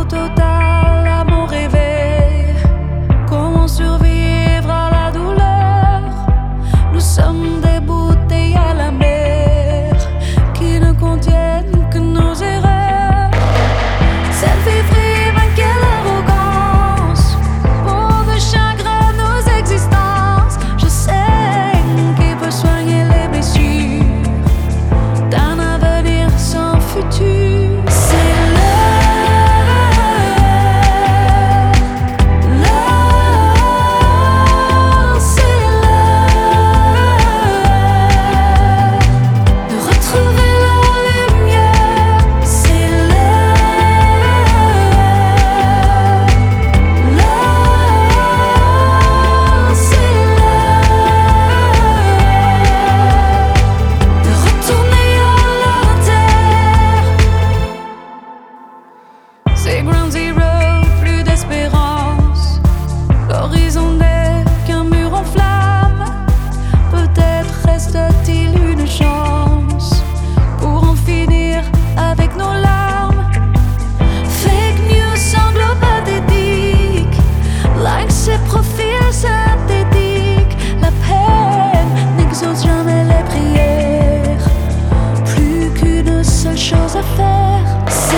total à mon réveil. Comment survivre à la douleur? Nous sommes des bouteilles à la mer qui ne contiennent que nos erreurs. Cette vie frime, quelle arrogance, pauvre chagrin, nos existences. Je sais qui peut soigner les blessures d'un avenir sans futur. C'est ground zero, plus d'espérance. L'horizon n'est qu'un mur en flammes. Peut-être reste-t-il une chance pour en finir avec nos larmes. Fake news semble pathétique, like ces profils synthétiques. La peine n'exauce jamais les prières. Plus qu'une seule chose à faire, c'est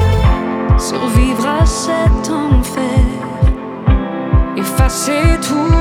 cet enfer, effacer tout.